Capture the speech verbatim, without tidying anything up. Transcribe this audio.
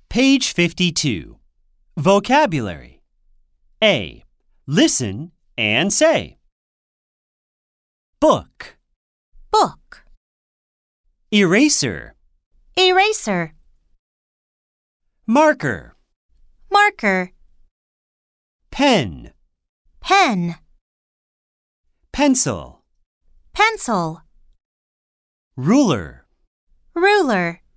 Page fifty-two. Vocabulary. A. Listen and say. Book. Book. Eraser. Eraser. Marker. Marker. Pen. Pen. Pencil. Pencil. Ruler. Ruler.